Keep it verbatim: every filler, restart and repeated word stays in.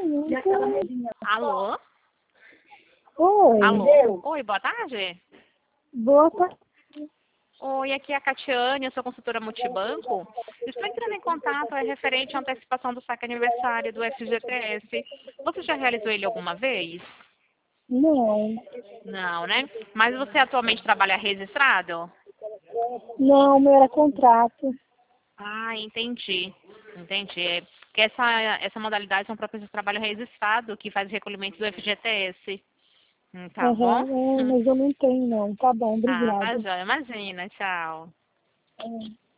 muito. Alô? Oi. Alô? Oi, boa tarde. Boa tarde. Oi, aqui é a Catiane, eu sou consultora multibanco. Estou entrando em contato, é referente à antecipação do saque aniversário do F G T S. Você já realizou ele alguma vez? Não. Não, né? Mas você atualmente trabalha registrado? Não, meu era contrato. Ah, entendi. Entendi. É porque essa, essa modalidade são próprias de trabalho registrado, que faz recolhimento do F G T S. Hum, Tá bom? Uhum, mas eu não tenho, não. Tá bom, Ah, tá obrigada. joia. Imagina, tchau. É.